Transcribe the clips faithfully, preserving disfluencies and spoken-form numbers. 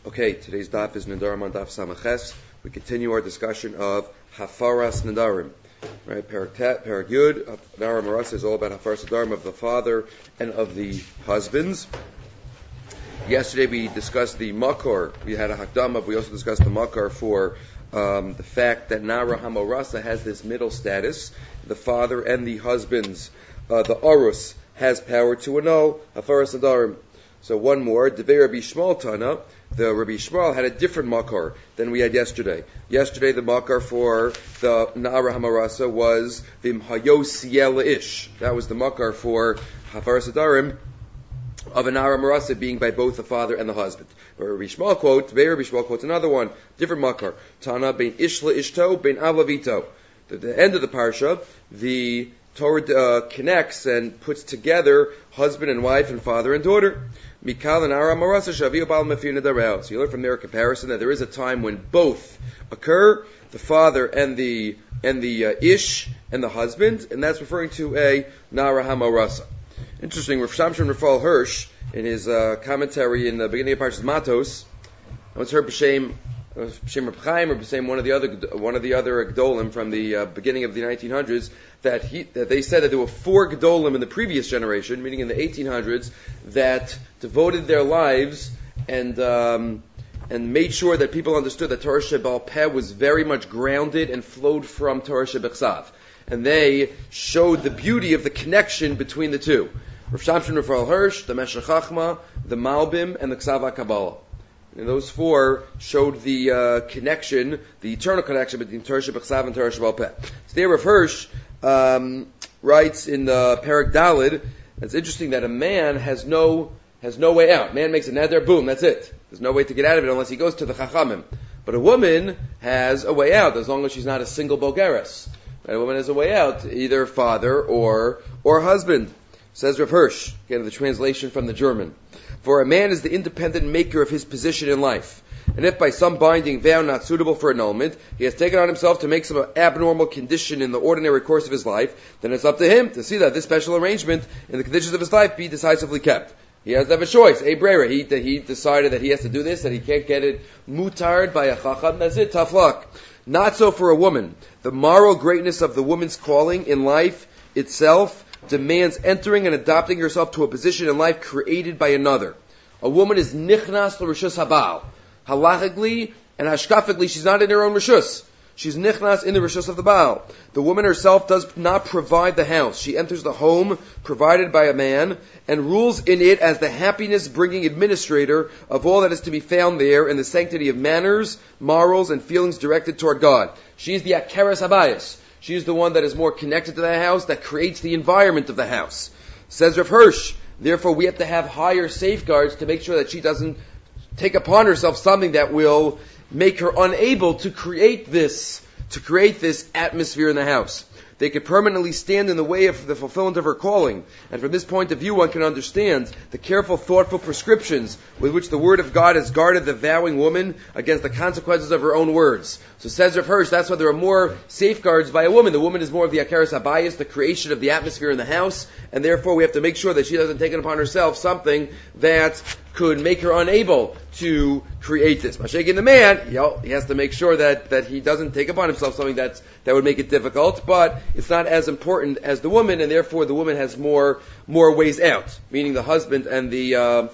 Okay, today's daf is Nedarim on daf Samaches. We continue our discussion of Hafaras Nedarim. Right, Parak Tet, Parak Yud, Nedarim Marasa is all about Hafaras Nedarim of the father and of the husbands. Yesterday we discussed the Makor. We had a Hakdama. We also discussed the Makor for um, the fact that Nara Hamorasa has this middle status. The father and the husbands, uh, the Arus, has power to annul Hafaras Nedarim. So one more, Devei Rabbi Shmuel Tana. The Rabbi Shmuel had a different makar than we had yesterday. Yesterday, the makar for the Na'ara Hamarasa was Vim Hayos Ish. That was the makar for Hafaras Nedarim of a Na'ara Hamarasa being by both the father and the husband. But Rabbi Shmuel quote, Rabbi Shmuel quotes another one, different makar. Tana bein Ishla Ishto, bein Avlavito. At the end of the parsha, the Torah uh, connects and puts together husband and wife and father and daughter. Mikal and Ara Marasa Shaviu Bal Mefir Nedarel. So you learn from their comparison that there is a time when both occur, the father and the and the uh, ish and the husband, and that's referring to a Nara Hamarasa. Interesting. Rav Shamshon Rafal Hirsch in his uh, commentary in the beginning of Parshas Matos, I once heard B'Shem B'Shem Reb Chaim or B'Shem one of the other one of the other Gedolim from the uh, beginning of the nineteen hundreds that he that they said that there were four Gedolim in the previous generation, meaning in the eighteen hundreds, that devoted their lives and um, and made sure that people understood that Torah Sheba'al Peh was very much grounded and flowed from Torah Shebechsav, and they showed the beauty of the connection between the two. Rav Shamshon Rafal Hirsch, the Meshech Chachma, the Malbim, and the Ksav Kabbalah. And those four showed the uh, connection, the eternal connection between Torah Shebechsav and Torah Sheba'al Peh. So there Rav Hirsch um, writes in the Parak Dalid, it's interesting that a man has no has no way out. Man makes a neder, boom, that's it. There's no way to get out of it unless he goes to the Chachamim. But a woman has a way out as long as she's not a single bogeres. A woman has a way out, either father or or husband. Says Rav Hirsch, again the translation from the German. For a man is the independent maker of his position in life. And if by some binding vow not suitable for annulment, he has taken on himself to make some abnormal condition in the ordinary course of his life, then it's up to him to see that this special arrangement in the conditions of his life be decisively kept. He has to have a choice, a brera. He, he decided that he has to do this, that he can't get it mutard by a chacham, that's it, tough luck. Not so for a woman. The moral greatness of the woman's calling in life itself demands entering and adopting herself to a position in life created by another. A woman is nichnas l'rishus habal. Halachically and hashkafically, she's not in her own rishus. She's nichnas in the rishus of the Baal. The woman herself does not provide the house. She enters the home provided by a man and rules in it as the happiness-bringing administrator of all that is to be found there in the sanctity of manners, morals, and feelings directed toward God. She is the akeres habayis. She is the one that is more connected to the house, that creates the environment of the house. Says Rav Hirsch, therefore we have to have higher safeguards to make sure that she doesn't take upon herself something that will make her unable to create this, to create this atmosphere in the house. They could permanently stand in the way of the fulfillment of her calling. And from this point of view, one can understand the careful, thoughtful prescriptions with which the Word of God has guarded the vowing woman against the consequences of her own words. So says Rav Hirsch, that's why there are more safeguards by a woman. The woman is more of the akeres habayis, the creation of the atmosphere in the house, and therefore we have to make sure that she doesn't take it upon herself something that could make her unable to create this. Mashayk in the man, you know, he has to make sure that, that he doesn't take upon himself something that's, that would make it difficult, but it's not as important as the woman, and therefore the woman has more more ways out, meaning the husband and the uh,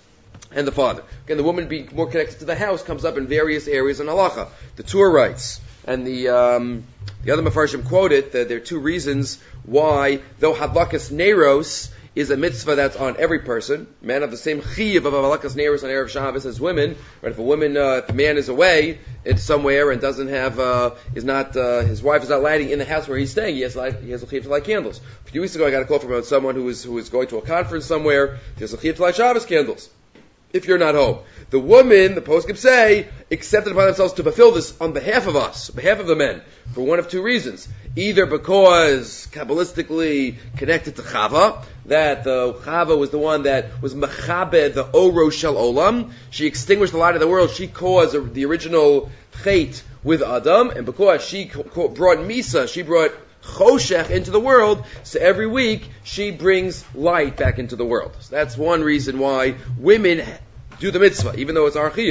and the father. Again, the woman being more connected to the house comes up in various areas in halacha. The Torah writes, and the um, the other Mefarshim quoted that there are two reasons why, though hadlakas neros is a mitzvah that's on every person. Man of the same chiyuv of Avalakas Neiros on Erev Shabbos as women. Right? If a woman, uh, if a man is away in somewhere and doesn't have, uh, is not, uh, his wife is not lighting in the house where he's staying, he has light, he has a chiyuv to light candles. A few weeks ago, I got a call from someone who was who was going to a conference somewhere. There's a chiyuv to light Shabbos candles if you're not home. The woman, the poskim say, accepted upon themselves to fulfill this on behalf of us, on behalf of the men, for one of two reasons. Either because Kabbalistically connected to Chava, that the Chava was the one that was Mechabed, the Oro Shel Olam. She extinguished the light of the world. She caused the original Chait with Adam, and because she brought Misa, she brought Choshech into the world, so every week she brings light back into the world. So that's one reason why women do the mitzvah, even though it's our chiyuv.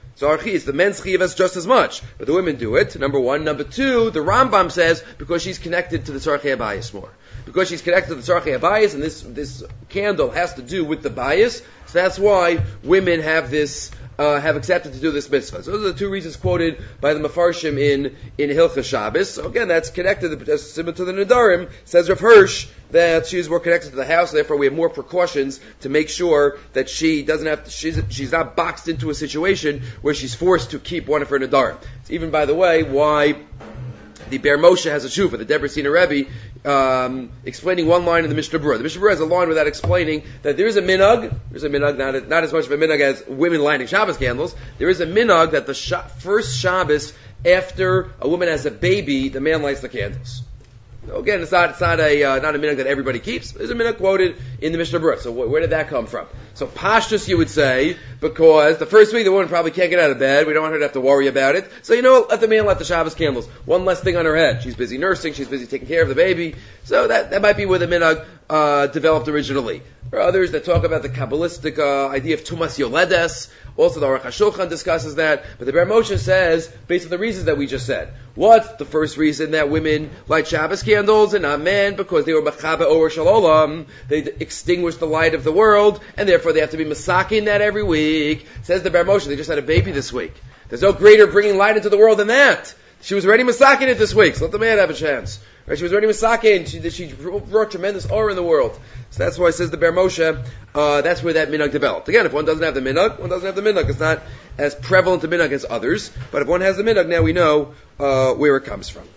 So our chiyas, the men's chiyas just as much, but the women do it. Number one. Number two, the Rambam says because she's connected to the tzarchei habayis more. Because she's connected to the tzarchei habayis, and this this candle has to do with the bayis, so that's why women have this uh, have accepted to do this mitzvah. So those are the two reasons quoted by the Mefarshim in in Hilchos Shabbos. So again, that's connected similar to the Nedarim. Says Rav Hirsch that she's more connected to the house, therefore we have more precautions to make sure that she doesn't have to, she's she's not boxed into a situation where she's forced to keep one of her Nedarim. It's even, by the way, why the Ber Moshe has a shuvah, the Debreciner Rebbe, um, explaining one line in the Mishnah Berurah. The Mishnah Berurah has a line without explaining that there is a minhag, there's a minhag, not, not as much of a minhag as women lighting Shabbos candles, there is a minhag that the sh- first Shabbos after a woman has a baby, the man lights the candles. So again, it's not it's not a uh, not a minhag that everybody keeps. There's a minhag quoted in the Mishnah Berurah. So wh- where did that come from? So pashtus, you would say, because the first week the woman probably can't get out of bed. We don't want her to have to worry about it. So you know, let the man light the Shabbos candles. One less thing on her head. She's busy nursing. She's busy taking care of the baby. So that that might be where the minhag uh, developed originally. There are others that talk about the Kabbalistic uh, idea of Tumas Yoledes. Also, the Aruch HaShulchan discusses that. But the Ber Moshe says, based on the reasons that we just said, what's the first reason that women light Shabbos candles and not men? Because they were Machaba Or Shalolam. They extinguished the light of the world, and therefore they have to be masakin that every week. Says the Ber Moshe, they just had a baby this week. There's no greater bringing light into the world than that. She was already masakin it this week, so let the man have a chance. Right? She was already masakin, she, she brought tremendous aura in the world. So that's why it says the Ber Moshe, uh, that's where that minhag developed. Again, if one doesn't have the minhag, one doesn't have the minhag. It's not as prevalent a minhag as others, but if one has the minhag, now we know uh, where it comes from.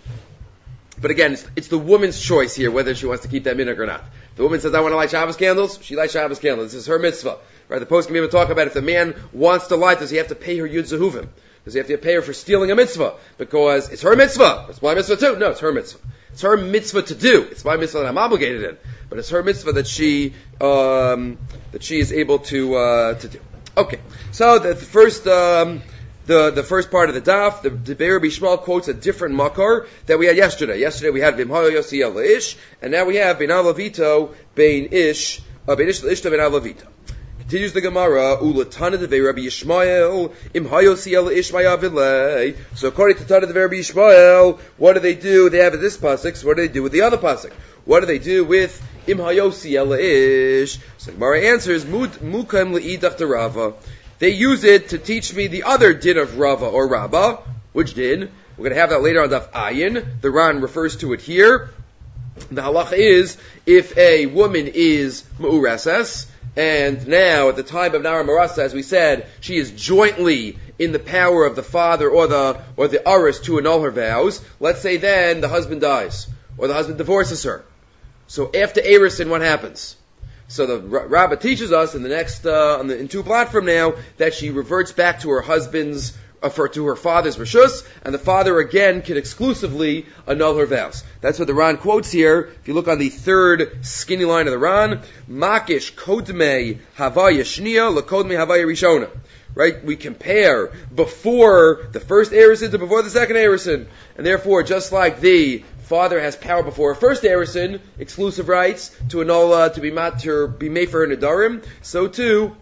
But again, it's, it's the woman's choice here whether she wants to keep that minhag or not. The woman says, I want to light Shabbos candles, she lights Shabbos candles. This is her mitzvah. Right? The post can even talk about if the man wants to light, does he have to pay her Yud Zehuvim? Does he have to pay her for stealing a mitzvah? Because it's her mitzvah. It's my mitzvah too. No, it's her mitzvah. It's her mitzvah to do. It's my mitzvah that I'm obligated in. But it's her mitzvah that she, um, that she is able to, uh, to do. Okay. So the, the first, um, the, the first part of the daf, the, the Be'er Bishmal quotes a different makar that we had yesterday. Yesterday we had Vimhayo Yossi El Ish, and now we have Bein Alavito, Bein Ish, uh, Bein Ish Ishta Bein Alavito. Continues the Gemara, Ulatana de Rabbi Yishmael, Im Hayosi El Ishmael Vilei. So according to Tana de Rabbi Yishmael, what do they do? They have this pasuk. So what do they do with the other pasuk? What do they do with Im Hayosi El Ish? So the Gemara answers, Mukam Le'idach de Rava. They use it to teach me the other din of Rava or Rabba. Which din? We're going to have that later on Daf Ayin. The Ran refers to it here. The halacha is, if a woman is Mu'ureses, and now, at the time of Nara Marasa, as we said, she is jointly in the power of the father or the or the aris to annul her vows. Let's say then the husband dies, or the husband divorces her. So after Erisin, what happens? So the Rabbah teaches us in the next uh, on the, in two platform now that she reverts back to her husband's uh, for, to her father's reshus, and the father again can exclusively annul her vows. That's what the Ran quotes here. If you look on the third skinny line of the Ran, Makish kodmei havaya shnia lekodmei havaya rishona. Right? We compare before the first Erisin to before the second Erisin, and therefore, just like the father has power before a first Erisin, exclusive rights to annul, uh, to be matter, be made for her nedarim, so too.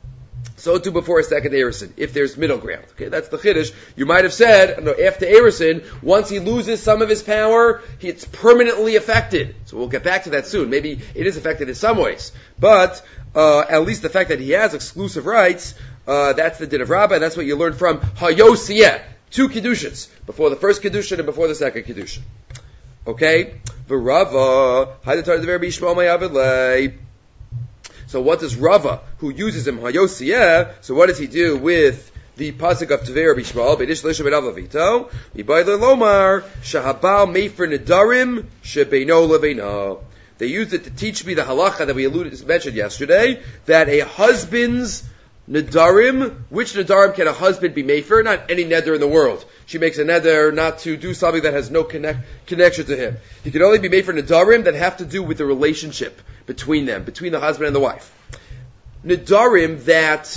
So too before a second Erisin, if there's middle ground. Okay, that's the Chiddush. You might have said, no, after Erisin, once he loses some of his power, he, it's permanently affected. So we'll get back to that soon. Maybe it is affected in some ways. But, uh, at least the fact that he has exclusive rights, uh, that's the din of Rabbah, and that's what you learn from Hayosiyeh. Two Kedushin. Before the first Kedushin and before the second Kedushin. Okay? V'Rava, Haydatar the Rabbi Yishmael Mayavidlei. So what does Rava, who uses him Hayosiyeh, so what does he do with the pasuk of Tevei Rabbi Yishmael, Beidish Leisha Ben Avlavito, Mibayla Lomar, Shahabal Mefer Nedarim, Shebeino Lebeino. They used it to teach me the halacha that we alluded mentioned yesterday, that a husband's Nedarim, which Nedarim can a husband be Mefer? Not any neder in the world. She makes a neder not to do something that has no connect, connection to him. He can only be Mefer Nedarim that have to do with the relationship between them, between the husband and the wife. Nedarim that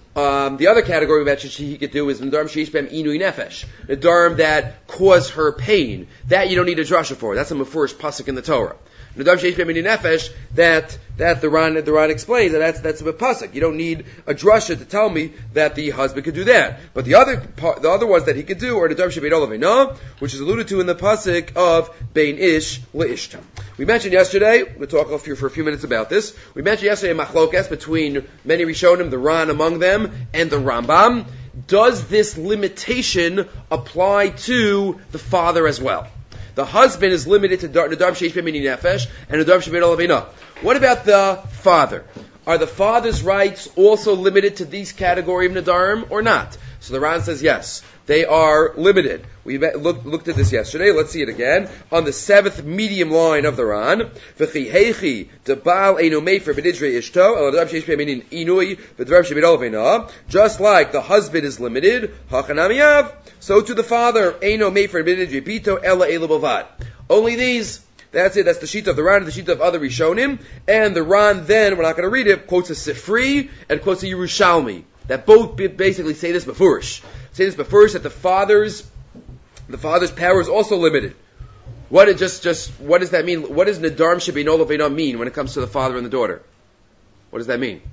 Um, the other category we mentioned he could do is Nedarim Sheish Bem Inui Nefesh. Nedarim that cause her pain. That you don't need a drasha for. That's a mefurish pasuk in the Torah. Nedarim Sheish Bem Inui Nefesh, that, that the Ran, the Ran explains that that's, that's a pasuk. You don't need a drasha to tell me that the husband could do that. But the other part, the other ones that he could do are Nedarim Shebeit Olavina, which is alluded to in the pasuk of Bein Ish Leishta. We mentioned yesterday, we'll talk for a few minutes about this. We mentioned yesterday a machlokas between many Rishonim, the Ran among them, and the Rambam. Does this limitation apply to the father as well? The husband is limited to Nedarim Sheish Bem Inui Nefesh and Nedarim Shebeit Olavina. What about the father? Are the father's rights also limited to these category of Nedarim or not? So the Ran says yes. They are limited. We looked, looked at this yesterday. Let's see it again. On the seventh medium line of the Ran, V'chi heichi debal eino mefer b'nidrei ishto el Nedarim Sheish Bem Inui v'Nedarim Shebeit Olavina. Just like the husband is limited, hachanamiyav, so to the father, eino mefer b'nidrei bito ela ela bavad. Only these. That's it. That's the sheet of the Ran, the sheet of other Rishonim, and the Ran. Then we're not going to read it. Quotes a Sifri and quotes a Yerushalmi that both basically say this befurish. Say this befurish that the father's the father's power is also limited. What it just just what does that mean? What does Nedarim Shebeit Olavina mean when it comes to the father and the daughter? What does that mean?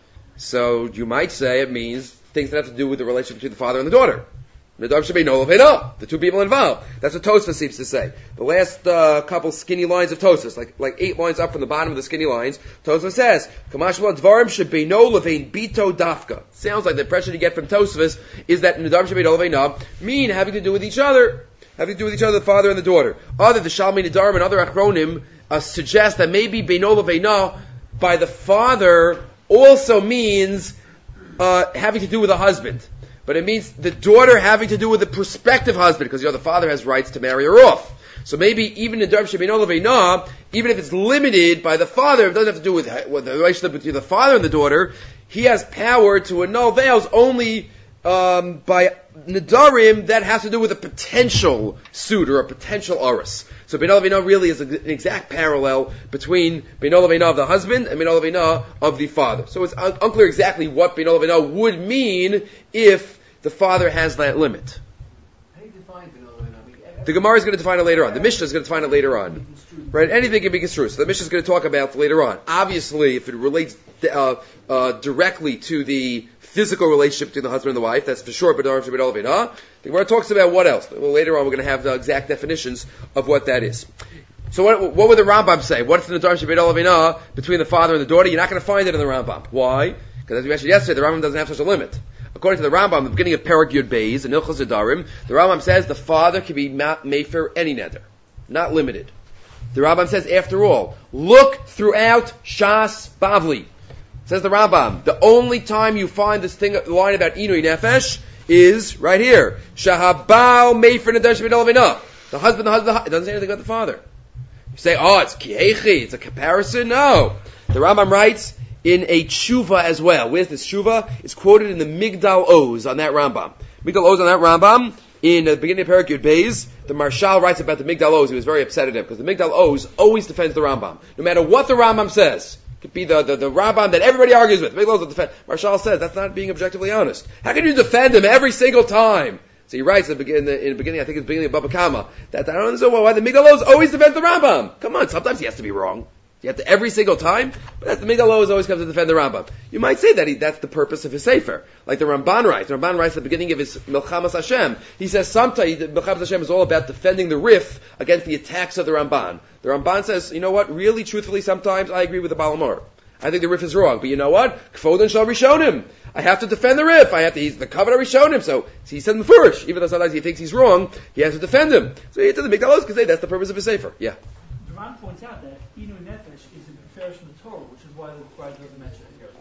So you might say it means things that have to do with the relationship between the father and the daughter. Nedarim Shebeit Olavina, the two people involved. That's what Tosfos seems to say. The last uh, couple skinny lines of Tosfos, like like eight lines up from the bottom of the skinny lines, Tosfos says, "Kamashma Dvarim Shebeino Levein Bito Dafka." Sounds like the impression you get from Tosfos is that Nedarim Shebeit Olavina mean having to do with each other, having to do with each other, the father and the daughter. Other the Shalmei Nedarim and other Achronim uh, suggest that maybe Beino Leveina by the father also means uh, having to do with the husband. But it means the daughter having to do with the prospective husband, because you know the father has rights to marry her off. So maybe even in Nedarim Shebeit Olavina, even if it's limited by the father, it doesn't have to do with, with the relationship between the father and the daughter. He has power to annul vows only um, by Nedarim that has to do with a potential suit or a potential aris. So Bein Olavina really is an exact parallel between Bein Olavina of the husband and Bein Olavina of the father. So it's un- unclear exactly what Bein Olavina would mean if the father has that limit. How do you define Bein Olavina? I mean, the Gemara is going to define it later on. The Mishnah is going to define it later on. Right? Anything can be construed. So the Mishnah is going to talk about later on. Obviously, if it relates uh, uh, directly to the physical relationship between the husband and the wife, that's for sure. But Nedarim Shebeit Olavina. The Gemara talks about what else. Well, later on, we're going to have the exact definitions of what that is. So, what, what would the Rambam say? What's the Nedarim Shebeit Olavina between the father and the daughter? You're not going to find it in the Rambam. Why? Because as we mentioned yesterday, the Rambam doesn't have such a limit. According to the Rambam, the beginning of Perek Yud Beis and Hilchos Nedarim, the Rambam says the father can be mefer any neder, not limited. The Rambam says, after all, look throughout Shas Bavli. Says the Rambam, the only time you find this thing, the line about Inui Nefesh is right here. Shahabao mefer Nedarim Shebeit Olavina. The husband, the husband, it doesn't say anything about the father. You say, oh, it's kihechi, it's a comparison. No. The Rambam writes in a tshuva as well. Where's this tshuva? It's quoted in the Migdal Oz on that Rambam. Migdal Oz on that Rambam, in the beginning of Perek Yud Beis, the Marshal writes about the Migdal Oz. He was very upset at him, because the Migdal Oz always defends the Rambam. No matter what the Rambam says. It could be the, the, the Rambam that everybody argues with. Migdal Oz will defend. Marshal says, that's not being objectively honest. How can you defend him every single time? So he writes in the, in the, in the beginning, I think it's the beginning of Baba Kama, that I don't understand why the Migdal Oz always defends the Rambam. Come on, sometimes he has to be wrong. You have to every single time, but that's the Migdal Oz always comes to defend the Rambam. You might say that he, that's the purpose of his sefer, like the Ramban writes. The Ramban writes at the beginning of his Milchamas Hashem. He says sometimes Milchamas Hashem is all about defending the Rif against the attacks of the Ramban. The Ramban says, you know what? Really, truthfully, sometimes I agree with the Baal Hamor. I think the Rif is wrong, but you know what? Kfoden shall Rishonim. I have to defend the Rif. I have to. He's the covenant Rishonim. So he said in the first, even though sometimes he thinks he's wrong, he has to defend him. So he said the Migdal Oz can say that's the purpose of his sefer. Yeah. The Ran points out that Inui Nefesh is in Beferish in the Torah, which is why the Bride doesn't mention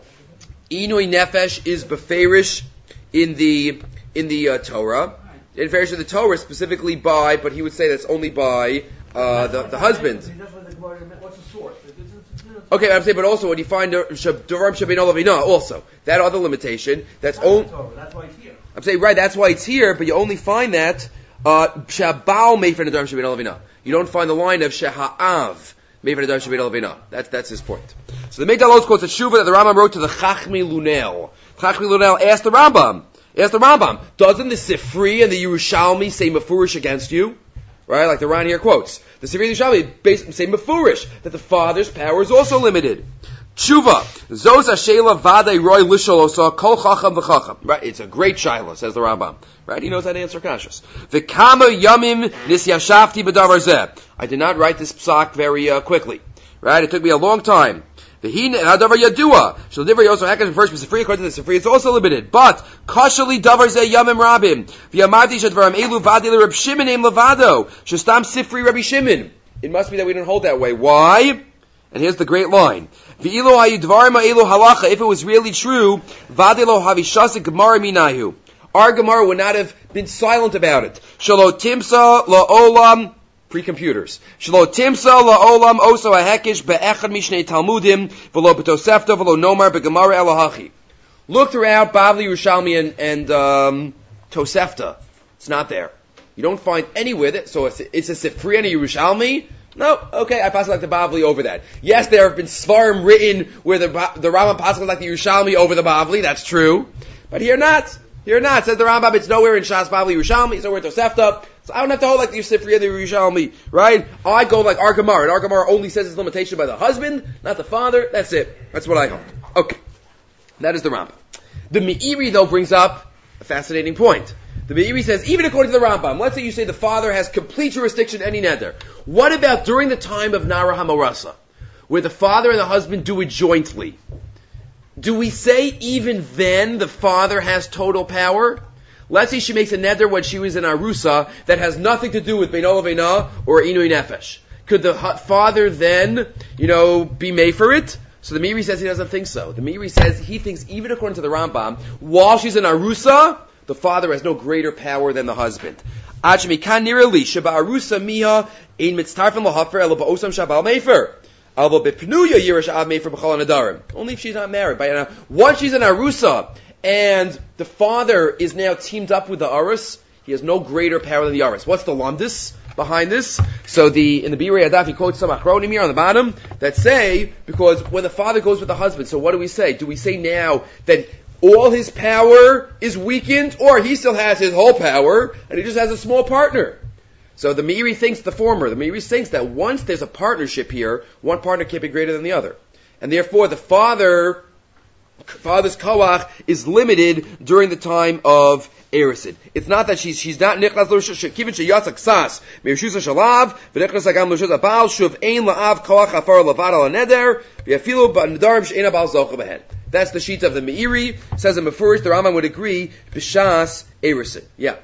it here. Inui Nefesh is Beferish in the in the uh, Torah. Right. In Beferish in the Torah specifically by, but he would say that's only by uh, the the husband. What's the source? Okay, I'm saying, but also when you find Nedarim Shebeit Olavina, also that other limitation, that's only. That's why it's here. I'm saying right, that's why it's here, but you only find that Shabal mefer Nedarim Shebeit Olavina. You don't find the line of Sheha'av mefer Nedarim Shebeit Olavina. That's that's his point. So the Migdal Oz quotes a shuva that the Rambam wrote to the Chachmei Lunel. Chachmi Lunel asked the Rambam, asked the Rambam, doesn't the Sifri and the Yerushalmi say Mefurish against you? Right, like the Ran here quotes. The Sifri and the Yerushalmi say Mefurish, that the father's power is also limited. Tshuva, Zos Ashela Vadei Roy Lishalosa Kol Chacham V'Chacham. Right, it's a great shaila, says the Rambam. Right, he knows how to answer kashas. V'Kama Yamim Nisyashafti B'Davar Zeh. I did not write this psak very uh, quickly. Right, it took me a long time. V'Hin Hadavar Yadua. Shal Divrei Yosef Hakadosh first Sifri, according to the Sifri, it's also limited. But Kashali Davar Zeh Yamim Rabim. V'Yamarti Shadvaram Elu Vadei Reb Shimon Em Levado. Shestam Sifri Rabbi Shimon. It must be that we don't hold that way. Why? And here's the great line. If it was really true, our Gemara would not have been silent about it. Shalo timsa la'olam, pre-computers. Shalo timsa la'olam oso hahekish be'echad mishnei talmudim v'lo b'tosefta v'lo nomar be'gemara elahachi. Look throughout Bavli, Yerushalmi, and, and um, Tosefta. It's not there. You don't find anywhere that, so it's, it's a Sifri and a Yerushalmi. No, okay, I pass like the Bavli over that. Yes, there have been Svarim written where the the Rambam passes like the Yerushalmi over the Bavli, that's true. But here not. Here not. Says the Rambam, it's nowhere in Shas Bavli Yerushalmi, it's nowhere in Tosefta. So I don't have to hold like the Sifri and the Yerushalmi, right? I go like our Gemara, and our Gemara only says it's limitation by the husband, not the father. That's it. That's what I hold. Okay. That is the Rambam. The Meiri, though, brings up a fascinating point. The Meiri says, even according to the Rambam, let's say you say the father has complete jurisdiction any neder. What about during the time of Nara Hamarasa, where the father and the husband do it jointly? Do we say even then the father has total power? Let's say she makes a neder when she was in Arusa that has nothing to do with Bein Ola Veina or Inui Nefesh. Could the father then, you know, be made for it? So the Meiri says he doesn't think so. The Meiri says he thinks even according to the Rambam, while she's in Arusa, the father has no greater power than the husband. Only if she's not married. Once she's in Arusa, and the father is now teamed up with the Arus, he has no greater power than the Arus. What's the Lamdus behind this? So the in the Birei Adaf he quotes some achronim here on the bottom that say, because when the father goes with the husband, so what do we say? Do we say now that all his power is weakened, or he still has his whole power, and he just has a small partner? So the Meiri thinks the former. The Meiri thinks that once there's a partnership here, one partner can't be greater than the other. And therefore the father, father's koach is limited during the time of Erisid. It's not that she's, she's not nichlas l'rishus, kivin sheyatzak sas, me'rishus ha'shalav, v'nichlas ha'gam l'rishus ha'bal, shuv ein la'av koach ha'far l'vad al ha'neder, v'yafilu ba'nedarim she'en ha'bal zocha b'hen. That's the sheet of the Meiri. Says in Mefurish, the Rambam would agree, b'shas Erisid. Yeah.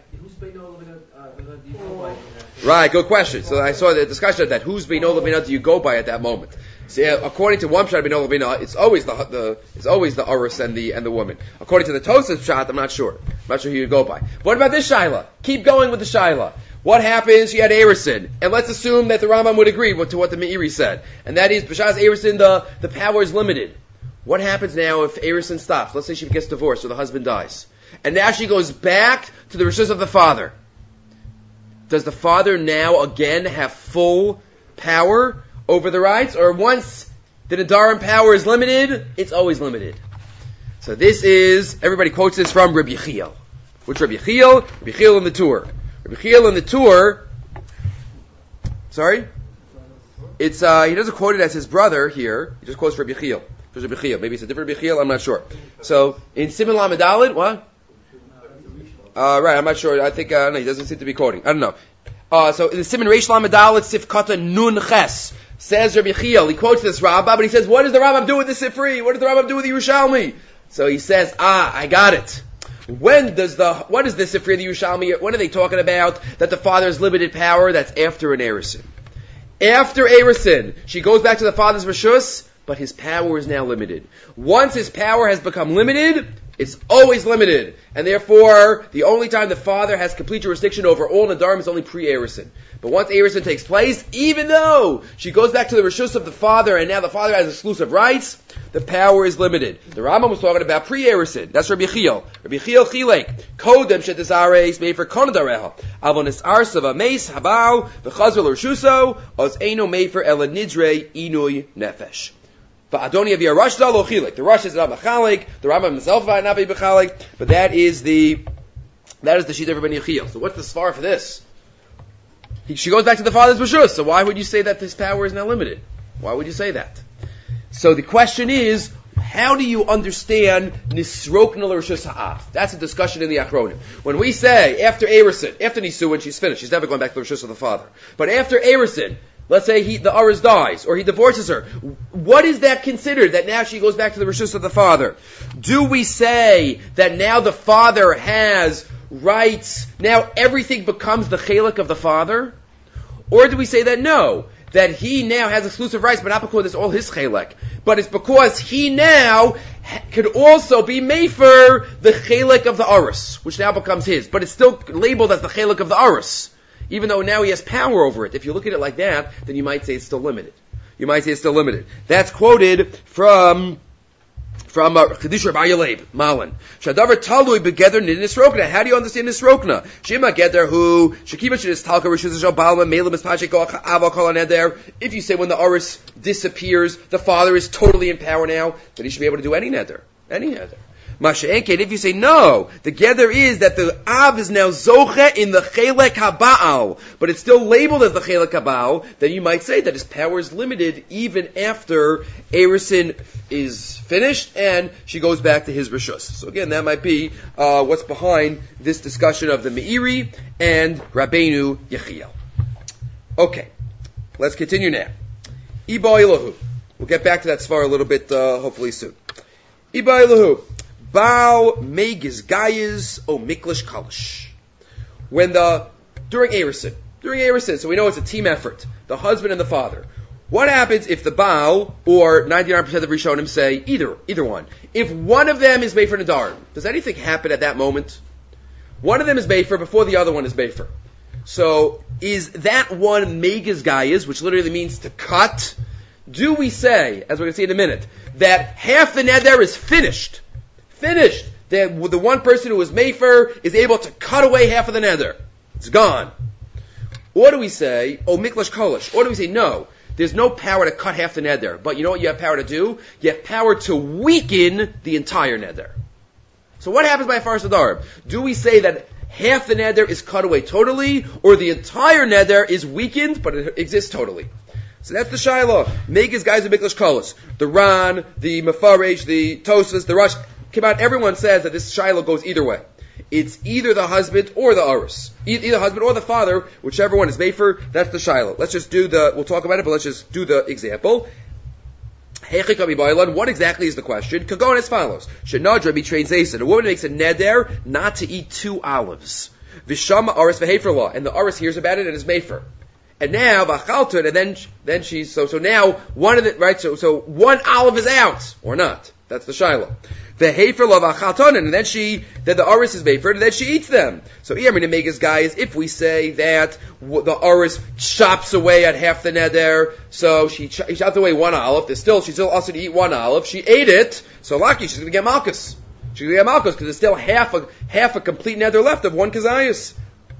Right, good question. So I saw the discussion of that. Whose Beinola Bina do you go by at that moment? So yeah, according to one Pshat Beinola Bina, it's always the, the it's always the Urus and the and the woman. According to the Tosas Pshat, I'm not sure. I'm not sure who you go by. What about this Shaila? Keep going with the Shaila. What happens? She had Erisin, and let's assume that the Rambam would agree to what the Meiri said, and that is b'shas Erisin, the the power is limited. What happens now if Erisin stops? Let's say she gets divorced or the husband dies, and now she goes back to the rishus of the father. Does the father now again have full power over the rights? Or once the Nadarim power is limited, it's always limited? So this is, everybody quotes this from Rabbi Yechiel. Which Rabbi Yechiel? Rabbi Yechiel in the Tur. Rabbi Yechiel in the Tur, sorry? It's, uh, he doesn't quote it as his brother here. He just quotes Rabbi Yechiel. Rabbi Yechiel. Maybe it's a different Rabbi Yechiel, I'm not sure. So, in Siman Lamed Daled, what? Uh, right, I'm not sure. I think, uh, no, he doesn't seem to be quoting. I don't know. Uh, so in the Siman Reish Lamed Daled Sifkata Nun Ches, says Rabbi Yechiel, he quotes this Rambam, but he says, what does the Rambam do with the Sifri? What does the Rambam do with the Yerushalmi? So he says, ah, I got it. When does the, what is the Sifri and the Yerushalmi, when are they talking about that the father's limited power? That's after an Erisin. After Erisin, she goes back to the father's Rishus, but his power is now limited. Once his power has become limited, it's always limited. And therefore, the only time the father has complete jurisdiction over all Nadarim is only pre-Erisin. But once Erisin takes place, even though she goes back to the Rishus of the father, and now the father has exclusive rights, the power is limited. The Rambam was talking about pre-Erisin. That's Rabbi Yechiel. Rabbi Yechiel Chilek. Kodem shetizares made for konadareha. Avonis arsava meis habau v'chazvel Rishuso os eino made for elanidre inui nefesh. Va'adoni avia Rosh Dalo Chilik. The Rosh is not Machalik. The Rambam himself might not be Machalik. But that is the that is the Shita of Rabbi Yechiel. So what's the svar for this? He, she goes back to the father's Rishus. So why would you say that this power is not limited? Why would you say that? So the question is, how do you understand Nisrokna Rishus Ha'av? That's a discussion in the Achronim. When we say after Eresin, after Nisuin, she's finished. She's never going back to the Rishus of the father. But after Eresin, let's say he, the Aris dies, or he divorces her. What is that considered, that now she goes back to the Rishus of the father? Do we say that now the father has rights, now everything becomes the Chelek of the father? Or do we say that no, that he now has exclusive rights, but not because it's all his Chelek, but it's because he now ha- could also be Mefer the Chelek of the Aris, which now becomes his, but it's still labeled as the Chelek of the Aris. Even though now he has power over it. If you look at it like that, then you might say it's still limited. You might say it's still limited. That's quoted from from uh, Chedish Rabbi Yaleib, Malin. Shadavar talui begeder nisrokna. How do you understand nisrokna? Shema geder who shekima shidis talka rishus shalbalma meila mispachik aval kol aneder. If you say when the aris disappears, the father is totally in power now, then he should be able to do any neder, any neder. Masha'enket, if you say no, the gather is that the Av is now Zoche in the Chelek HaBa'al, but it's still labeled as the Chelek HaBa'al, then you might say that his power is limited even after Eresin is finished and she goes back to his Rishus. So again, that might be uh, what's behind this discussion of the Meiri and Rabbeinu Yechiel. Okay, let's continue now. Iba Elohu. We'll get back to that svar a little bit, uh, hopefully soon. Iba Elohu. Bao Megiz Gayez O Miklish Kalish. When the, during Eresin, during Eresin, so we know it's a team effort, the husband and the father. What happens if the Baal, or ninety-nine percent of Rishonim say, either, either one, if one of them is Mefer Nadarim, does anything happen at that moment? One of them is Mefer before the other one is Mefer. So, is that one Megiz Gayez, which literally means to cut? Do we say, as we're going to see in a minute, that half the neder is finished? Finished. The, the one person who was Mefer is able to cut away half of the nether. It's gone. Or do we say, oh, Miklash Kolish? Or do we say, no, there's no power to cut half the nether. But you know what you have power to do? You have power to weaken the entire nether. So what happens by Faras Adarb? Do we say that half the nether is cut away totally, or the entire nether is weakened, but it exists totally? So that's the Shiloh. Megiz guys of Miklash Kolish. The Ran, the Mefaresh, the Tosas, the Rush. About everyone says that this Shiloh goes either way. It's either the husband or the Aris. Either the husband or the father, whichever one is Mefer, that's the Shiloh. Let's just do the, we'll talk about it, but let's just do the example. What exactly is the question? Could go on as follows. Shenadra betrays Zason. A woman makes a neder not to eat two olives. Vishama Aris v'hefer law. And the Aris hears about it and is Mefer. And now, v'chaltun, and then, then she's, so, so now, one of the, right, so, so one olive is out, or not. That's the Shiloh. The Hefer Lav Achatonin, and then she, then the Aris is Mefer, and then she eats them. So, here, I'm going to make his guys, if we say that the Aris chops away at half the neder, so she, ch- she chopped away one olive, there's still, she's still also to eat one olive, she ate it, so lucky, she's going to get Malchus. She's going to get Malchus, because there's still half a, half a complete neder left of one Kazayas.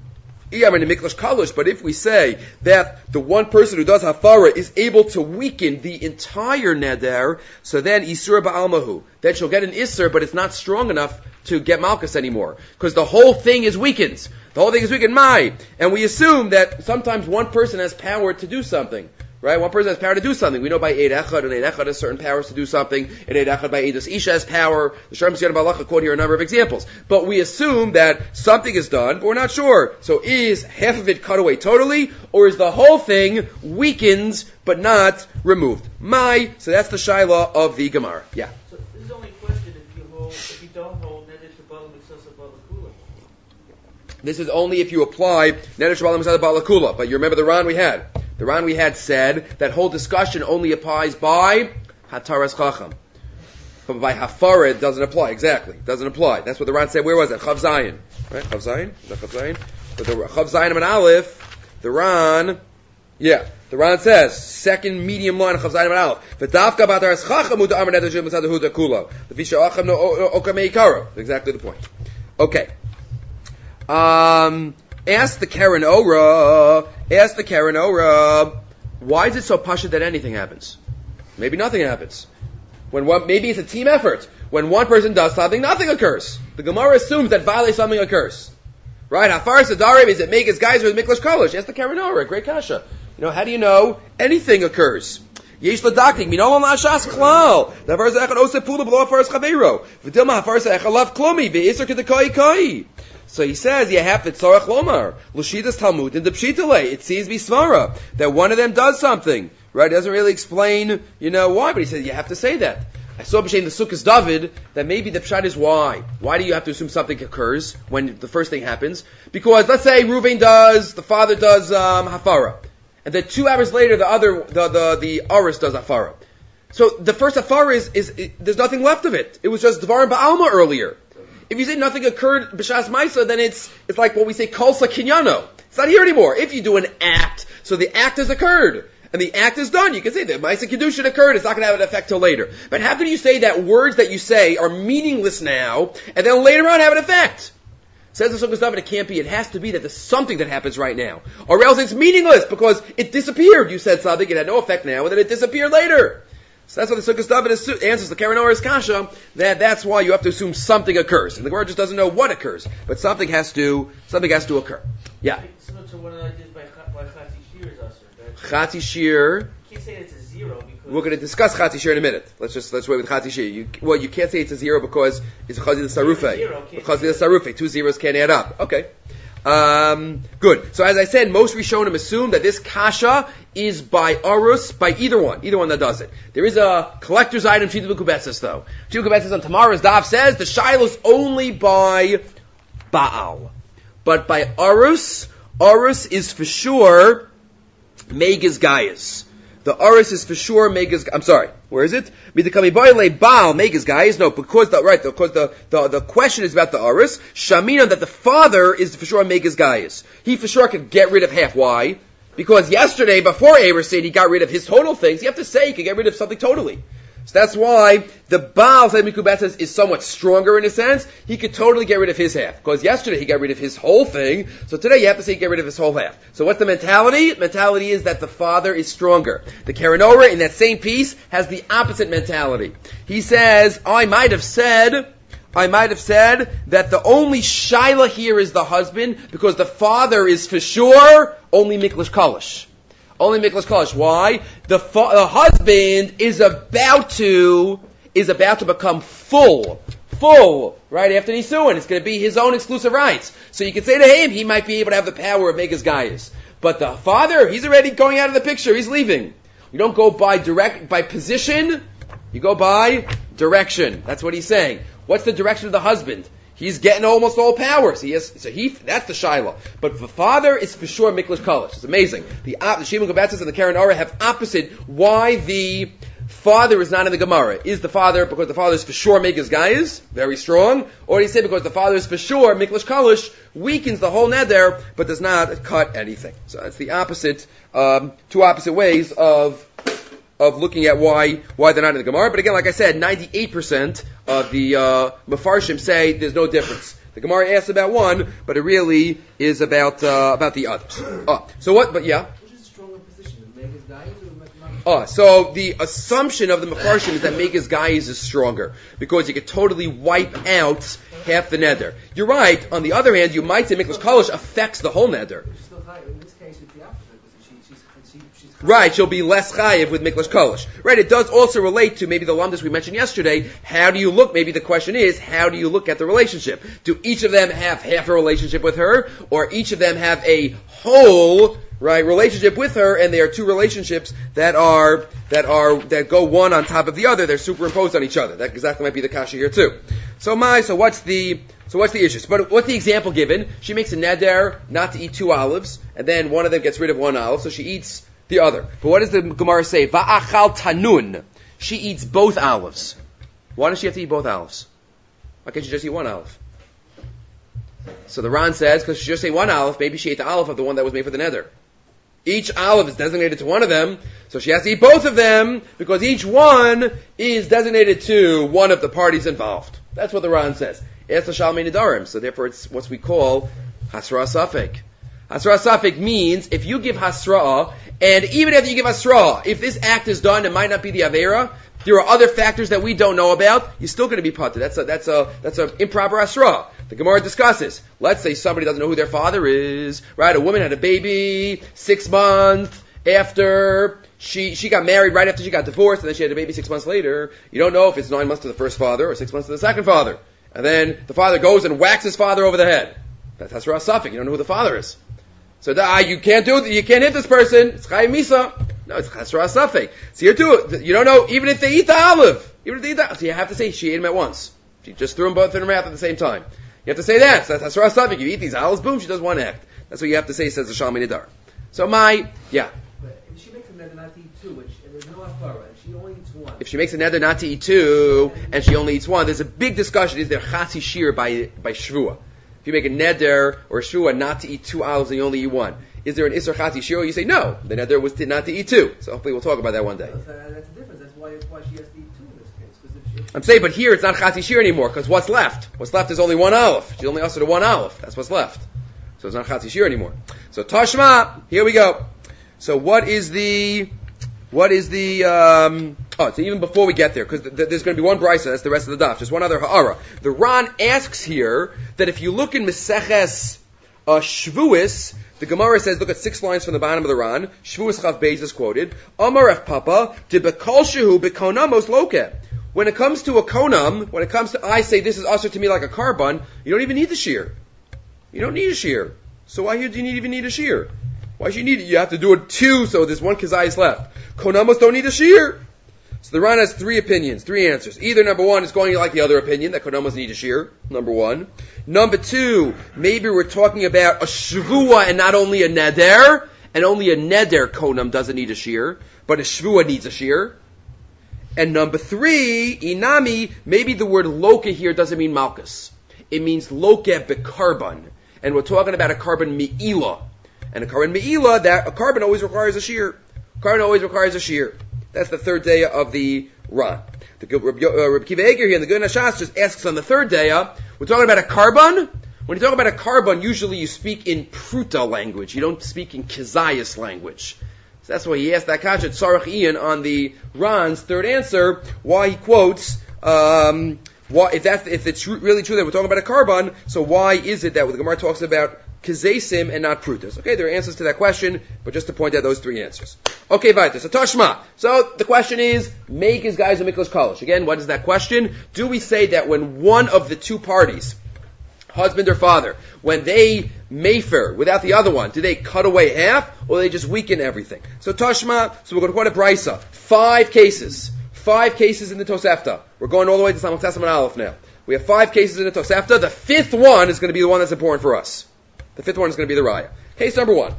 But if we say that the one person who does hafara is able to weaken the entire neder, so then isur ba'almahu, then she'll get an isur, but it's not strong enough to get malchus anymore, because the whole thing is weakened. The whole thing is weakened. My, and we assume that sometimes one person has power to do something. Right? One person has power to do something. We know by Eid Echad, and Eid Echad has certain powers to do something, and Eid Echad by Eidus Isha has power. The Sharm Siyad Balacha quote here a number of examples. But we assume that something is done, but we're not sure. So is half of it cut away totally, or is the whole thing weakened, but not removed? My, so that's the Shaila of the Gemara. Yeah. So this is only a question if you hold, if you don't hold Neder Shabbalim Mitzvah Balakula. This is only if you apply Neder Shabbalim Mitzvah Balakula. But you remember the Ran we had. The Ran we had said that whole discussion only applies by Hataras Chacham. But by Hafara it doesn't apply. Exactly. It doesn't apply. That's what the Ran said. Where was it? Chav Zayin. Right? Chav Zayin? Is that Chav Zayin? But the Chav Zayin and Aleph, the Ran, yeah, the Ran says, second medium line of Chav Zayin and Aleph. V'davka b'Hataras Chacham u'da amar neder shel mitzad huda kulo. V'visha acham no okamei karo. Exactly the point. Okay. Um... Ask the Karen Ora, ask the Karen Ora, why is it so pasha that anything happens? Maybe nothing happens. When one, maybe it's a team effort. When one person does something, nothing occurs. The Gemara assumes that vale something occurs. Right? Hafaras Nadarim is it Megas Geyser with Miklash Kolish? Yes, the Karanora, great kasha. You know, how do you know anything occurs? Yesh ladaktik minol lashas klal. Davar zechad ose pula below hafaras chaveiro. V'dilma hafaras echalav klomi ve'eser kedekai kai. So he says you have to tzorach lomar l'shitas Talmud and the pshitale. It seems bismara that one of them does something. Right? It doesn't really explain, you know, why, but he says you have to say that. I saw b'shem the Sukkos David that maybe the pshat is why. Why do you have to assume something occurs when the first thing happens? Because let's say Reuven does, the father does um, hafara, and then two hours later the other, the the the Aris does hafara. So the first hafara is is it, there's nothing left of it. It was just Dvarim Ba'alma earlier. If you say nothing occurred b'shas Maisa, then it's it's like what we say Kolsa Kinyano. It's not here anymore. If you do an act, so the act has occurred. And the act is done. You can say that Ma'aseh Kiddushin occurred. It's not going to have an effect till later. But how can you say that words that you say are meaningless now, and then later on have an effect? Says the Sukkos David, it can't be. It has to be that there's something that happens right now. Or else it's meaningless because it disappeared. You said something, it had no effect now, and then it disappeared later. So that's what the Sukkos David answers the Karanora's kasha, that that's why you have to assume something occurs. And the Gemara just doesn't know what occurs. But something has to, something has to occur. Yeah. Similar to one of the ideas by Chatzi Shir is also. Chatzi Shir. You can't say it's a zero because we're going to discuss Chatzi Shir in a minute. Let's just let's wait with Chatzi Shir. You, well, you can't say it's a zero because it's Chazi the Sarufe. Because the Sarufe, two zeros can't add up. Okay. Um, good. So as I said, most Rishonim assume that this kasha is by Arus, by either one, either one that does it. There is a collector's item, Shita B'Kubetzis though. Shita B'Kubetzis on tomorrow's daf says the Shiloh is only by Baal, but by Arus, Arus is for sure Megas Gaius. The Aris is for sure Megas. I'm sorry. Where is it? Midakami boyle Baal Megas Gaius. No, because the right. Because the, the the question is about the Aris. Shamina that the father is for sure Megas Gaius. He for sure could get rid of half. Why? Because yesterday before Eber said he got rid of his total things. You have to say he could get rid of something totally. So that's why the Baal said Mikubetzes is somewhat stronger in a sense. He could totally get rid of his half. Because yesterday he got rid of his whole thing. So today you have to say he get rid of his whole half. So what's the mentality? The mentality is that the father is stronger. The Karanora in that same piece has the opposite mentality. He says, I might have said, I might have said that the only Shaila here is the husband because the father is for sure only Miklash Kolish. Only Miklas Kolish. Why? The, fa- the husband is about to is about to become full, full right after Nisuin. It's going to be his own exclusive rights. So you can say to him, he might be able to have the power of Megas Gaius. But the father, he's already going out of the picture. He's leaving. You don't go by direct by position. You go by direction. That's what he's saying. What's the direction of the husband? He's getting almost all powers. He has, so he, that's the Shiloh. But the father is for sure Miklas Kolish. It's amazing. The, the Shimon Gabatzis and the Karen Ora have opposite why the father is not in the Gemara. Is the father because the father is for sure Megas Gaius, very strong, or do you say because the father is for sure Miklas Kolish, weakens the whole neder, but does not cut anything. So it's the opposite, um, two opposite ways of of looking at why why they're not in the Gemara. But again, like I said, ninety-eight percent of the uh, Mefarshim say there's no difference. The Gemara asks about one, but it really is about uh, about the others. Oh, so what? But yeah. Which is a stronger position, Megas Gaius or Megas? Oh, so the assumption of the Mefarshim is that Megas Gaius is stronger because you could totally wipe out half the neder. You're right. On the other hand, you might say Miklas Kolish affects the whole neder. In this case, it's the opposite. Right, she'll be less chayiv with Miklas Kolish. Right, it does also relate to maybe the lamdas we mentioned yesterday. How do you look? Maybe the question is, how do you look at the relationship? Do each of them have half a relationship with her, or each of them have a whole right relationship with her, and they are two relationships that are that are that go one on top of the other? They're superimposed on each other. That exactly might be the kasha here too. So my, so what's the so what's the issue? But what's the example given? She makes a neder not to eat two olives, and then one of them gets rid of one olive, so she eats the other. But what does the Gemara say? Va'achal tanun. She eats both olives. Why does she have to eat both olives? Why can't she just eat one olive? So the Ran says, because she just ate one olive, maybe she ate the olive of the one that was made for the neder. Each olive is designated to one of them, so she has to eat both of them, because each one is designated to one of the parties involved. That's what the Ran says. It's the Shalmei Nedarim, so therefore it's what we call Hasra Safek. Hasra Safek means, if you give Hasra, and even after you give Hasra, if this act is done, it might not be the Avera, there are other factors that we don't know about, you're still going to be patur. That's a, that's a, that's an improper asra. The Gemara discusses. Let's say somebody doesn't know who their father is, right? A woman had a baby six months after she, she got married, right after she got divorced, and then she had a baby six months later. You don't know if it's nine months to the first father or six months to the second father. And then the father goes and whacks his father over the head. That's asra suffix. You don't know who the father is. So ah, you can't do it. You can't hit this person. It's chayiv misa. No, it's chasra safek. So here too, you don't know even if they eat the olive. Even if they eat the, so you have to say she ate them at once. She just threw them both in her mouth at the same time. You have to say that. So that's chasra safek. You eat these olives, boom, she does one act. That's what you have to say. Says the Shalmei Nidar. So my yeah. But if she makes a neder not to eat two, which and there's no afara, if she only eats one. If she makes a neder not to eat two and she only eats one, there's a big discussion. Is there chatzi shir by by shvua? If you make a neder or a shvua not to eat two olives and you only eat one, is there an isser chatzi shir? You say no. The neder was to, not to eat two. So hopefully we'll talk about that one day. That's, uh, that's the difference. That's why, why she has to eat two in this case. Because if she, I'm saying, but here it's not chatzi shir anymore because what's left? What's left is only one olive. She only asked her to one olive. That's what's left. So it's not chatzi shir anymore. So tashma, here we go. So what is the what is the um, oh? So even before we get there, because th- th- there's going to be one brisa. That's the rest of the daf. Just one other ha'ara. The Ran asks here that if you look in Meseches uh, Shvuis, the Gemara says, look at six lines from the bottom of the Ran. Shvuis Chav Beis is quoted. Amar Ef Papa de bekol shehu bekonamos loke. When it comes to a konam, when it comes to I say this is usher to me like a carbon, you don't even need the shear. You don't need a shear. So why do you need, even need a shear? Why should you need it? You have to do it two, so there's one kazayis left. Konamos don't need a shear. So the Ran has three opinions, three answers. Either number one is going like the other opinion, that konamos need a shear, number one. Number two, maybe we're talking about a shvua and not only a neder, and only a neder konam doesn't need a shear, but a shvua needs a shear. And number three, inami, maybe the word loka here doesn't mean malchus. It means loka bekarban. And we're talking about a carbon me'ila. And a carbon me'ila, that a carbon always requires a shear. Carbon always requires a shear. That's the third day of the Ran. The Rabbi uh, Kiva Eger here in the Good Nashas just asks on the third day, uh, we're talking about a carbon. When you talk about a carbon, usually you speak in Pruta language. You don't speak in Kizayas language. So that's why he asked that kasha Tzarech Ian on the Ran's third answer, why he quotes, um, why, if that's, if it's really true that we're talking about a carbon, so why is it that the Gemara talks about Kizesim and not Prutas? Okay, there are answers to that question, but just to point out those three answers. Okay, Vaita. So Tashma. So the question is, make his guys a Miklos Kolish. Again, what is that question? Do we say that when one of the two parties, husband or father, when they mefer without the other one, do they cut away half, or do they just weaken everything? So Tashma, so we're going to quote a Brisa. Five cases. Five cases in the Tosefta. We're going all the way to Samach Testament Aleph now. We have five cases in the Tosefta. The fifth one is going to be the one that's important for us. The fifth one is going to be the Raya. Case number one.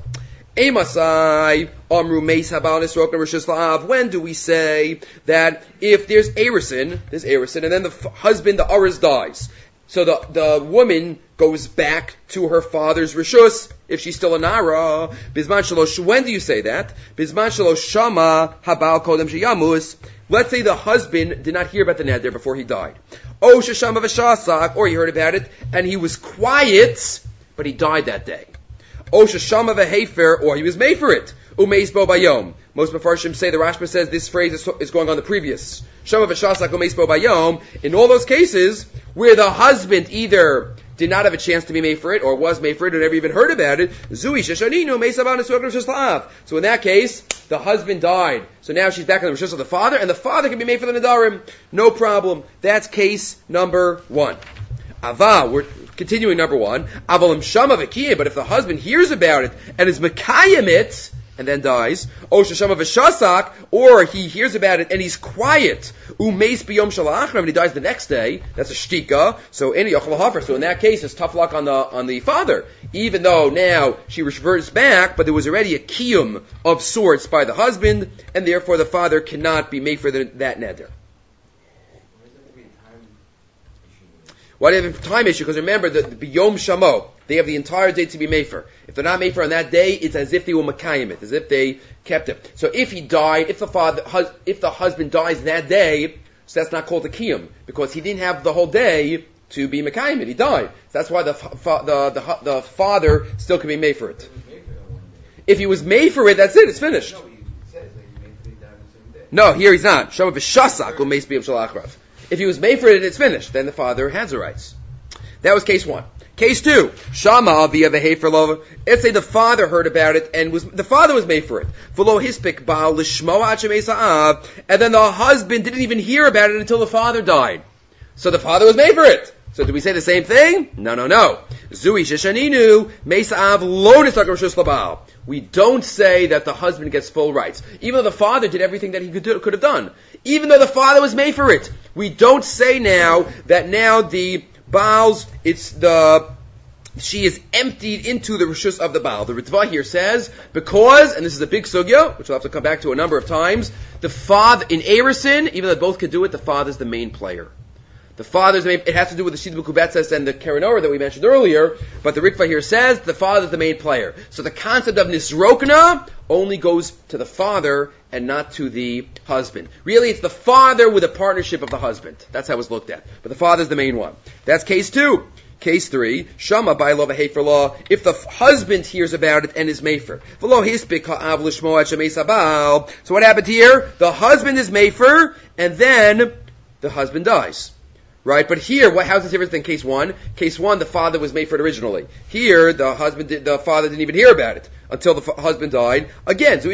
Emasai Amru Meis Habal Nisrok Rishus La'av. When do we say that if there's Erison, there's Erison, and then the f- husband, the Aris, dies? So the, the woman goes back to her father's Rishus, if she's still a Nara. Bizman Shalosh, when do you say that? Bizman Shalosh Shama Habal Kodem Shayamus. Let's say the husband did not hear about the neder before he died. Oh, Shashama V'Shasak, or he heard about it, and he was quiet, but he died that day. O Shashama v'Hefer, or he was made for it. Umeis bo bayom. Most Mefarshim say, the Rashba says this phrase is, is going on the previous. Shama v'Shasak umeis bo bayom. In all those cases where the husband either did not have a chance to be made for it, or was made for it, or never even heard about it, Zui Shashaninu umeis avan esrog. So in that case, the husband died. So now she's back in the Rishus of the father, and the father can be made for the Nadarim. No problem. That's case number one. Ava, we're continuing number one. Avalim shama v'kiyeh, but if the husband hears about it and is mekayim it and then dies, o shama v'shasak, or he hears about it and he's quiet, umeis b'yom shalachram, and he dies the next day, that's a shtika. So any yochel hafer. So in that case, it's tough luck on the on the father. Even though now she reverts back, but there was already a kiyum of sorts by the husband, and therefore the father cannot be made for the, that neder. Why do they have a time issue? Because remember, the, the B'yom Shamo, they have the entire day to be mefer. If they're not mefer on that day, it's as if they were Makayim it, as if they kept it. So if he died, if the father, hus, if the husband dies that day, so that's not called a Kiyum, because he didn't have the whole day to be Makayim it. He died. So that's why the, fa, the, the, the father still can be made for it. If he was made for it, that's it, it's finished. No, here he's not. Shama v'shasak u'meis b'yom shel achrav. If he was made for it and it's finished, then the father has the rights. That was case one. Case two, Shama avia v'hefer lo. Let's say the father heard about it and was the father was made for it. V'lo hispik ba'al l'shmo ad shemeis ha'av, and then the husband didn't even hear about it until the father died. So the father was made for it. So do we say the same thing? No, no, no. Zui sheshaninu meis ha'av lo nisakar reshus labal. We don't say that the husband gets full rights, even though the father did everything that he could, do, could have done. Even though the father was made for it, we don't say now that now the Baal's, it's the, she is emptied into the reshus of the Baal. The Ritva here says, because, and this is a big sugya, which we'll have to come back to a number of times, the father, in Erison, even though both could do it, the father's the main player. The father's the main, it has to do with the Shid B'Kubetzes and the Karanora that we mentioned earlier, but the Ritva here says the father's the main player. So the concept of Nisrokna only goes to the father and not to the husband. Really, it's the father with a partnership of the husband. That's how it's looked at. But the father's the main one. That's case two. Case three, Shama by law v'hefer law, if the husband hears about it and is mefer. V'lo hispik ha'av l'shmo ad shemeis ha'bal. So what happened here? The husband is mefer, and then the husband dies. Right, but here, what, how's this different than case one? Case one, the father was made for it originally. Here, the husband, did, the father didn't even hear about it until the f- husband died. Again, it's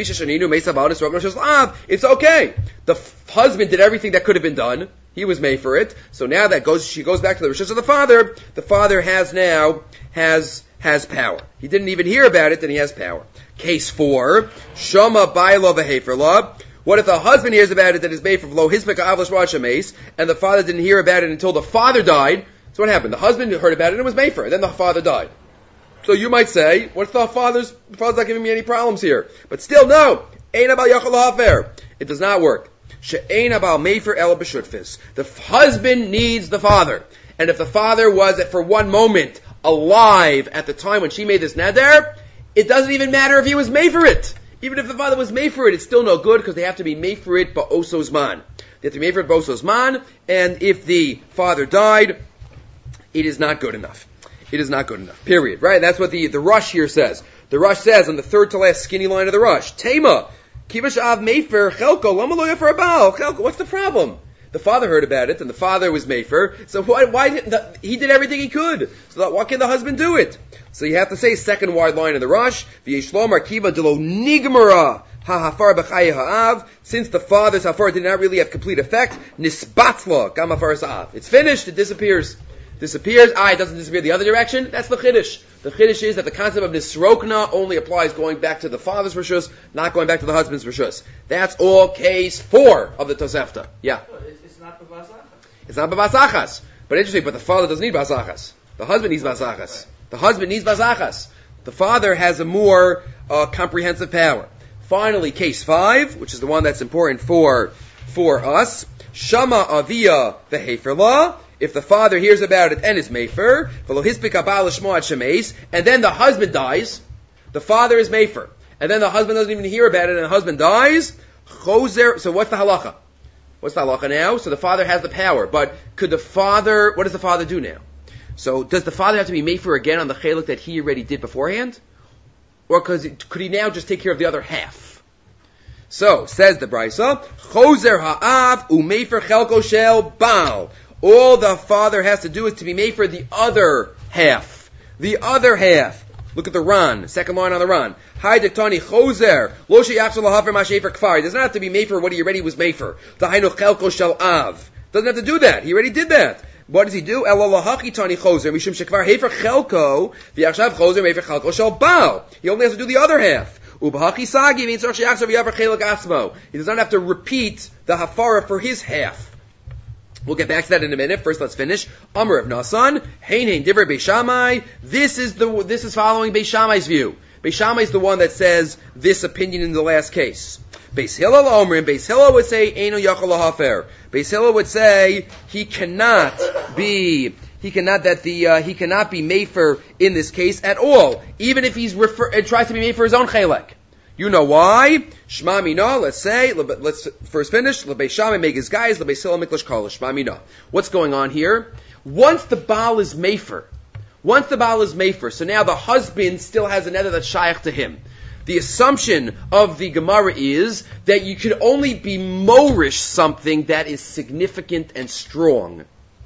okay. The f- husband did everything that could have been done. He was made for it. So now that goes, she goes back to the rishus of the father. The father has now, has, has power. He didn't even hear about it, then he has power. Case four, Shama Bailo V'Heferla. What if the husband hears about it that is made from lo hismika avlash mace, and the father didn't hear about it until the father died? So what happened? The husband heard about it and it was made for it, and then the father died. So you might say, what's the father's, the father's not giving me any problems here. But still, no. Ein abal yachol hafer. It does not work. She'ein abal mefer el b'shutfis. The husband needs the father. And if the father was, for one moment, alive at the time when she made this neder, it doesn't even matter if he was made for it. Even if the father was made for it, it's still no good because they have to be made for it ba'osos man. They have to be made for it ba'osos man, and if the father died, it is not good enough. It is not good enough. Period. Right? That's what the, the Rush here says. The Rush says on the third to last skinny line of the Rush, Tema, kivash av mefer chelko, lama lo yafer abal. Chelko, what's the problem? The father heard about it, and the father was mefer, so why, why didn't the, he did everything he could. So that, why can the husband do it? So you have to say second wide line of the Rush, v'yishlom arkiva delo nigmara ha-hafar b'chaye ha'av, since the father's hafar did not really have complete effect, nisbatla gam hafar sa'av. It's finished, it disappears. Disappears, ah, it doesn't disappear the other direction, that's the chiddush. The chiddush is that the concept of nisrokna only applies going back to the father's reshus, not going back to the husband's reshus. That's all case four of the Tosefta. Yeah. It's not b'vasachas. It's not b'vasachas. But interesting, but the father doesn't need basachas. The husband needs basachas. The husband needs basachas. The father has a more uh, comprehensive power. Finally, case five, which is the one that's important for for us. Shama avia v'heferla. If the father hears about it and is mefer, and then the husband dies, the father is mefer, and then the husband doesn't even hear about it, and the husband dies. Choser. So what's the halacha? What's the halacha now? So the father has the power, but could the father? What does the father do now? So does the father have to be mefer again on the chelek that he already did beforehand, or could he now just take care of the other half? So says the Brisa, Choser ha'av umefer chelko shel Baal. All the father has to do is to be made for the other half. The other half. Look at the Ran, second line on the Ran. Hi diktani choser, lo sheyachshel lahaver mashefer kfar. It doesn't have to be made for what he already was made for. Dahainu chelko shel av. Doesn't have to do that. He already did that. What does he do? Elo lahachi tani choser, mishum shekvar hefer chelko, v'yachshav choser mefer chelko shel Baal. He only has to do the other half. Ubahachi sagi means sheyachshav yaver chelak asmo. He does not have to repeat the hafara for his half. We'll get back to that in a minute. First, let's finish. Amr of Nasan, Hein Hein Divrei Beis Shammai. This is the this is following Beis Shammai's view. Beis Shammai is the one that says this opinion in the last case. Beis Hillel Omrim. Beis Hillel would say Eino Yachol Lahafer. Beis Hillel would say he cannot be he cannot that the uh, he cannot be mefer in this case at all, even if he's refer, uh, tries to be made for his own chelek. You know why? Shma mina, let's say, let's first finish. L'beis Shammai make his guys, l'beis Hillel miklash kol. Shma mina. What's going on here? Once the Baal is mefer, once the Baal is mefer, so now the husband still has a neder that's shaykh to him. The assumption of the Gemara is that you can only be morish something that is significant and strong.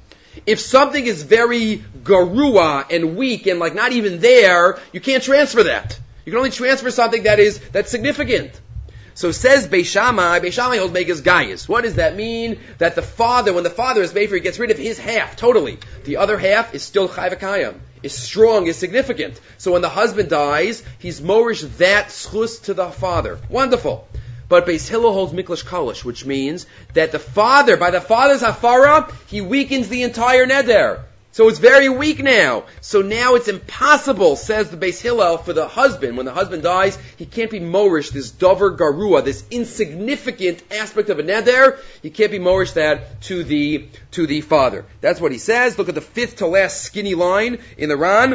If something is very garua and weak and like not even there, you can't transfer that. You can only transfer something that is that's significant. So says Beis Shammai, Beis Shammai holds Megas Gaius. What does that mean? That the father, when the father is made for, he gets rid of his half, totally. The other half is still Chai V'Kayim, is strong, is significant. So when the husband dies, he's morish that schus to the father. Wonderful. But Beis Hillel holds Miklash Kolish, which means that the father, by the father's hafara, he weakens the entire neder. So it's very weak now. So now it's impossible, says the Beis Hillel, for the husband, when the husband dies, he can't be morish, this dover garua, this insignificant aspect of a neder, he can't be morish that to the, to the father. That's what he says. Look at the fifth to last skinny line in the Ran.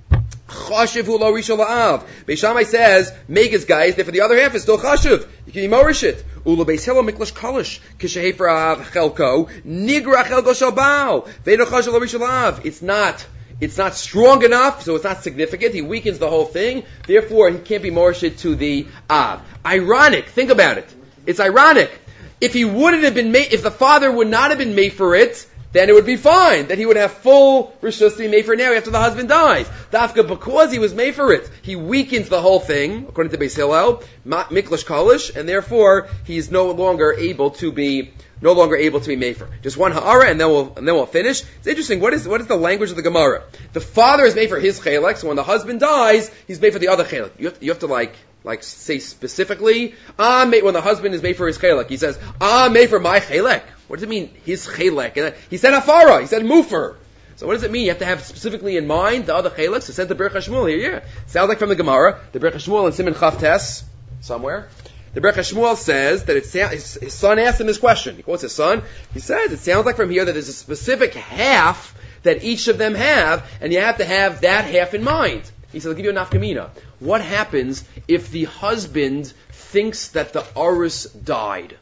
Chashiv hu lo rishon la'av. Beis Shammai says, Megas guys, therefore the other half is still chashiv. You can morish it. Ula Beis Hillel miklash kolish. Kishehefer av chelko. Nigra chelko shalbao. Ve'no chashiv lo rishon la'av. It's not, it's not strong enough, so it's not significant. He weakens the whole thing. Therefore, he can't be morish it to the av. Ironic. Think about it. It's ironic. If he wouldn't have been made, if the father would not have been made for it, then it would be fine. That he would have full rishus to be made for now after the husband dies. Dafka, because he was made for it, he weakens the whole thing, according to Beis Hillel, Miklash Kolish, and therefore he's no longer able to be no longer able to be made for. Just one ha'ara, and then we'll and then we'll finish. It's interesting. What is what is the language of the Gemara? The father is made for his chelek, so when the husband dies, he's made for the other chelek. You have to, you have to like. Like say specifically, ah, made, when the husband is made for his chelek, he says, ah, made for my chelek. What does it mean, his chelek? And he said afara, he said mufer. So what does it mean? You have to have specifically in mind the other chelek. So it says the Berach HaShmuel here, yeah. Sounds like from the Gemara, the Berach HaShmuel in Siman Chav Tes, somewhere. The Berach HaShmuel says that it sound, his, his son asked him this question. He quotes his son. He says, it sounds like from here that there's a specific half that each of them have, and you have to have that half in mind. He says, I'll give you a nafkamina. What happens if the husband thinks that the arus died?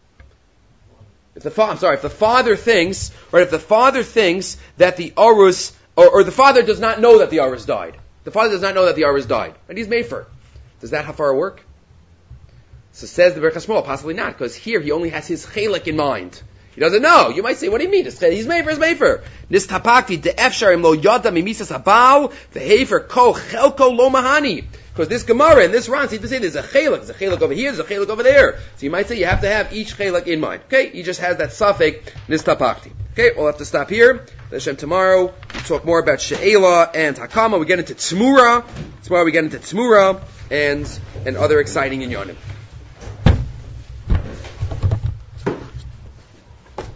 If the fa- I'm sorry, if the father thinks, right, if the father thinks that the arus, or, or the father does not know that the arus died. The father does not know that the arus died. And he's made for. Does that hafara work? So says the Berach HaShmuel, possibly not, because here he only has his chelik in mind. He doesn't know. You might say, what do you mean? He's mefer, he's mefer. Nistapakti de'efshar im lo yada mimisas habal ve'hefer ko chelko lo mahani. Because this Gemara and this Ran seem to say there's a chelik, there's a chelik over here, there's a chelik over there. So you might say you have to have each chelik in mind. Okay? He just has that suffix, nistapakti. Okay? We'll have to stop here. Hashem, tomorrow we talk more about she'ela and hakama. We get into tzmura. Tomorrow we get into tzmura and, and other exciting inyanim.